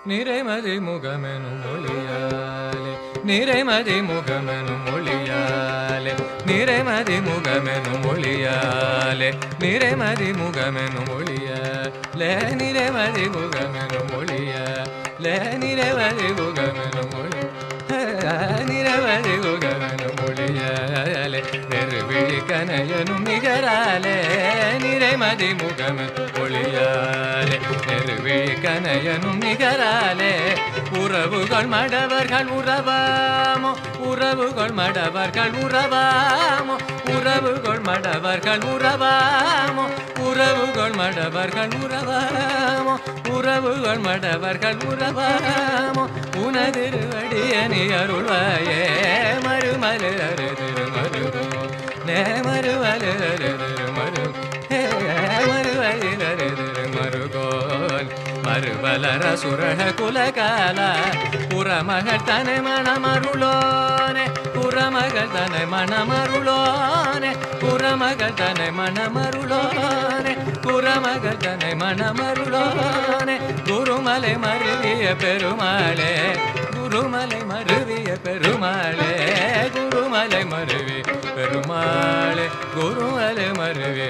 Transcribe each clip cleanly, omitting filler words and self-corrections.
நிறைமதி முகமெனும் மொழியாலே நிறைமதி முகமெனும் மொழியாலே நிறைமதி முகமெனும் மொழியாலே நிறைமதி முகமெனும் மொழியாலே நிறைமதி முகமெனும் மொழியாலே நிறைமதி முகமெனும் மொழி நிரவதி முகமெனும் மொழியாலே நெருவிழி கனையனும் நிகராலே நிறைமதி முகமெனும் மொழியாலே நெருவிழி கனையனும் நிகராலே உறவுகள் மடவர்கள் உறவாமோ உறவுகள் மடவர்கள் உறவாமோ உறவுகள் மடவர்கள் உறவாமோ உறவுகள் மடவர்கள் உறவாமோ உறவுகள் மடவர்கள் உறவாமோ உனதிருவடிய நீ அருள்வாயே மறுமலு அருதிரு மருகோ நே மறுமலு அருதிரு மரு மறுவலில் அருதிரு மருகோல் மறுவலர சுரக குலகால புறமகள் தனை மணமருளோனே புறமகள் தனை மணமருளோனே புறமகள் தனை மணமருளோனே புறமகள் தனை மணமருளோனே குருமலை மருவிய பெருமாளே குருமலை மருவிய பெருமாளே குருமலை மருவி பெருமாளே குருமலை மருவி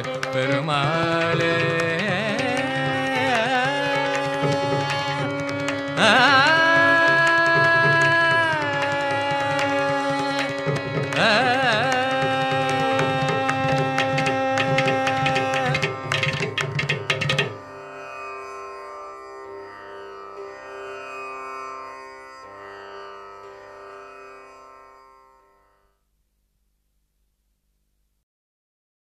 பெருமாளே